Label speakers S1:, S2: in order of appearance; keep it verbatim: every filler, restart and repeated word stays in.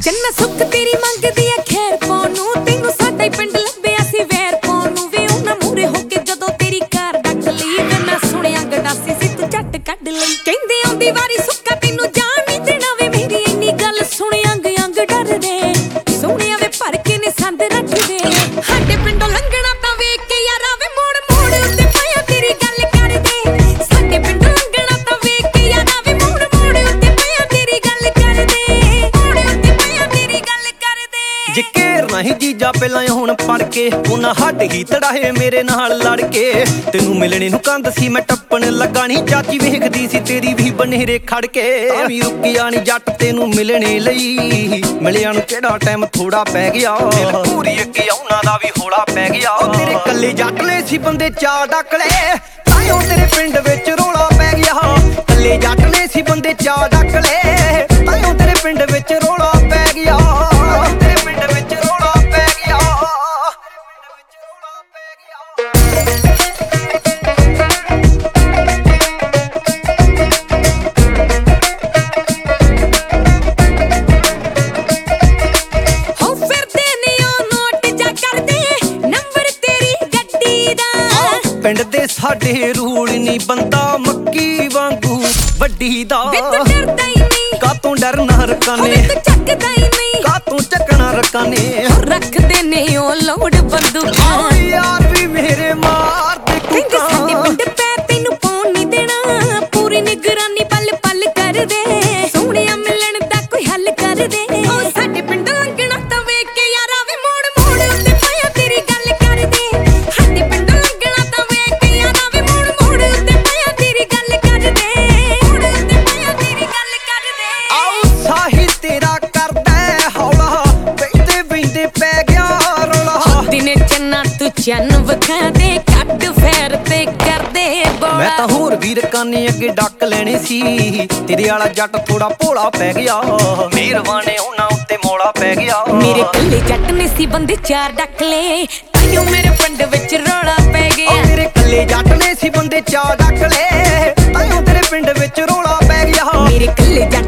S1: ਜੰਨਾ ਸੁੱਖ ਤੇਰੀ ਮੰਗਦੀ ਐ ਖੈਰ ਪਾਉਣ ਨੂੰ, ਤੈਨੂੰ ਸਾਡਾ ਹੀ ਪਿੰਡ ਲੱਭਿਆ ਸੀ ਵੈਰ ਪਾਉਣ ਨੂੰ ਵੇ। ਉਹਨਾਂ ਮੂਹਰੇ ਹੋ ਕੇ ਜਦੋਂ ਤੇਰੀ ਕਾਰ ਡੱਕ ਲਈ ਵੇ, ਮੈਂ ਸੁਣਿਆ ਗੰਡਾਸੀ ਸੀ ਤੂੰ ਝੱਟ ਕੱਢ ਲਈ। ਕਹਿੰਦੇ ਆਉਂਦੀ ਵਾਰੀ ਸੁੱਕਾ ਤੈਨੂੰ ਜਾਣ ਨਹੀਂ ਦੇਣਾ ਵੇ, ਮੇਰੀ ਇੰਨੀ ਗੱਲ ਸੁਣ ਅੰਗ ਅੰਗ ਡਰਦੇ। ਸੋਹਣਿਆ ਵੇ ਭਰ ਕੇ ਨੇ ਸੰਦ ਰੱਖਦੇ, ਸਾਡੇ ਪਿੰਡੋਂ ਲੰਘਣਾ ਤਾਂ ਵੇਖ ਕੇ ਯਾਰਾ ਵੇ ਮੋੜ ਮੋੜ ਉੱਤੇ ਪਾਇਆ ਤੇਰੀ ਗੱਲ ਕਰਦੇ। ਸਾਡੇ ਪਿੰਡੋਂ ਲੰਘਣਾ ਤਾਂ ਵੇਖ ਕੇ ਯਾਰਾ ਵੇ ਮੋੜ ਮੋੜ ਉੱਤੇ ਪਾਇਆ ਤੇਰੀ ਗੱਲ ਕਰਦੇ। ਮੋੜ ਉੱਤੇ ਪਾਇਆ ਤੇਰੀ ਗੱਲ ਕਰਦੇ।
S2: ਜੇ ਘੇਰ ਨਹੀਂ ਜੀਜਾ ਪਹਿਲਾਂ ਹੁਣ ਪੜ ਕੇ, ਉਹਨਾਂ ਹੱਡ ਹੀ ਤੜਾਏ ਮੇਰੇ ਨਾਲ ਲੜ ਕੇ। ਤੈਨੂੰ ਮਿਲਣੇ ਨੂੰ ਕੰਧ ਸੀ ਮੈਂ ਟੱਪਣ ਲੱਗਾ ਨੀ, ਚਾਚੀ ਵੇਖਦੀ ਸੀ ਤੇਰੀ ਵੀ ਬਨੇਰੇ ਖੜ ਕੇ। ਤਾਂ ਵੀ ਰੁਕਿਆ ਨੀ ਜੱਟ ਤੈਨੂੰ ਮਿਲਣੇ ਲਈ, ਮਿਲਿਆ ਨੂੰ ਕਿਹੜਾ ਟਾਈਮ ਥੋੜਾ ਪੈ ਗਿਆ। ਦਿਲ ਪੂਰੀ ਅੱਗੇ ਉਹਨਾਂ ਦਾ ਵੀ ਹੌਲਾ ਪੈ ਗਿਆ। ਤੇਰੇ ਕੱਲੇ ਜੱਟ ਨੇ ਸੀ ਬੰਦੇ ਚਾਰ ਡੱਕ ਲਏ, ਤਾਈਓ ਤੇਰੇ ਪਿੰਡ ਵਿੱਚ ਰੌਲਾ ਪੈ ਗਿਆ। ਕੱਲੇ ਜੱਟ ਨੇ ਸੀ ਬੰਦੇ ਚਾਰ ਡੱਕ ਲਏ, ਤਾਈਓ ਤੇਰੇ ਪਿੰਡ ਵਿੱਚ ਰੌਲਾ ਪੈ ਗਿਆ। ਤੇਰੇ ਪਿੰਡ ਵਿੱਚ ਰੌਲਾ ਪੈ ਗਿਆ।
S1: ਹੋ ਫਿਰਦੇ ਨੇ ਉਹ ਨੋਟ ਜਾ ਕਰਦੇ, ਨੰਬਰ ਤੇਰੀ ਗੱਡੀ ਦਾ।
S2: ਪਿੰਡ ਦੇ ਸਾਡੇ ਰੂਲ ਨੀ ਬੰਦਾ ਮੱਕੀ ਵਾਂਗੂ ਵੱਡੀ ਦਾ।
S1: ਵੇ ਤੂੰ ਡਰਦਾ ਹੀ ਨਹੀਂ,
S2: ਕਾਤੋਂ ਡਰਨਾ ਰਕਾਨੇ,
S1: ਵੇ ਤੂੰ ਚੱਕਦਾ ਹੀ ਨਹੀਂ,
S2: ਕਾਤੋਂ ਚੱਕਣਾ ਰਕਾਨੇ।
S1: ਰੱਖਦੇ ਨੇ ਉਹ ਲੋਡ ਬੰਦੂਕਾਂ।
S2: ਓ ਯਾਰ ਵੀ ਮੇਰੇ ਮਾਰ ਦੇ
S1: ਕਹਿੰਦੇ ਸਾਡੇ
S2: ਕੁੱਕਾਂ।
S1: ਪਿੰਡ ਪੈ ਤੈਨੂੰ ਪਾਉਣ ਨਹੀਂ ਦੇਣਾ, ਪੂਰੀ ਨਿਗਰਾਨੀ ਪਲ ਪਲ ਕਰਦੇ। ਸੋਹਣਿਆ ਮਿਲਣ ਦਾ ਕੋਈ ਹੱਲ ਕਰਦੇ। ਉਹ ਸਾਡੇ ਪਿੰਡ ਲੰਘਣਾ ਤਾਂ ਵੇਖ ਕੇ ਯਾਰਾ ਵੇ ਮੋੜ ਮੋੜ ਉੱਤੇ ਪਾਇਆ ਤੇਰੀ ਗੱਲ ਕਰਦੇ। ਸਾਡੇ ਪਿੰਡ ਲੰਘਣਾ ਤਾਂ ਵੇਖ ਕੇ ਯਾਰਾ ਵੇ ਮੋੜ ਮੋੜ ਉੱਤੇ ਪਾਇਆ ਤੇਰੀ ਗੱਲ ਕਰਦੇ। ਮੋੜ ਉੱਤੇ ਪਾਇਆ ਤੇਰੀ ਗੱਲ ਕਰਦੇ।
S2: ਆਓ ਸਾਹੀ ਤੇਰਾ ਕਰਦਾ ਹੌਲਾ, ਬੈਠੇ ਬੈਠੇ ਪੈ ਗਿਆ ਰੌਲਾ।
S1: ਦਿਨੇ ਚੰਨਾ ਤੂੰ ਚੰਨ ਵਖਾ ਦੇ, ਕੱਟ ਫੇਰ ਤੇ ਕਰਦੇ ਬੋਲਾ।
S2: ਮੈਂ ਤਾਂ ਹੋਰ ਵੀ ਰਕਾਨੇ ਅੱਗੇ ਡੱਕ ਲੈਣੇ ਸੀ, ਤੇਰੇ ਵਾਲਾ ਜੱਟ ਥੋੜਾ ਭੋਲਾ ਪੈ ਗਿਆ। ਮਿਹਰਬਾਨੇ ਉਹਨਾਂ ਉੱਤੇ ਮੋਲਾ ਪੈ ਗਿਆ।
S1: ਮੇਰੇ ਕੱਲੇ ਜੱਟ ਨੇ ਸੀ ਬੰਦੇ ਚਾਰ ਡੱਕ ਲਏ, ਤਾਈਓ ਮੇਰੇ ਪਿੰਡ ਵਿੱਚ ਰੌਲਾ ਪੈ ਗਿਆ।
S2: ਮੇਰੇ ਕੱਲੇ ਜੱਟ ਨੇ ਸੀ ਬੰਦੇ ਚਾਰ ਡੱਕ ਲਏ, ਤਾਈਓ ਤੇਰੇ ਪਿੰਡ ਵਿੱਚ ਰੌਲਾ ਪੈ ਗਿਆ।
S1: ਮੇਰੇ ਕੱਲੇ